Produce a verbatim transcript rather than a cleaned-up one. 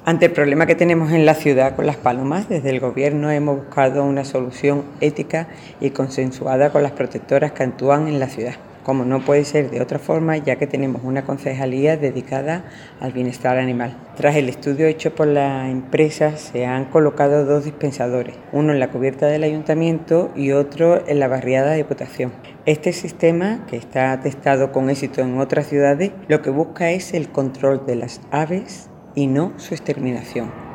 Ante el problema que tenemos en la ciudad con las palomas, desde el Gobierno hemos buscado una solución ética y consensuada con las protectoras que actúan en la ciudad, como no puede ser de otra forma, ya que tenemos una concejalía dedicada al bienestar animal. Tras el estudio hecho por la empresa, se han colocado dos dispensadores, uno en la cubierta del ayuntamiento y otro en la barriada de Diputación. Este sistema, que está testado con éxito en otras ciudades, lo que busca es el control de las aves y no su exterminación.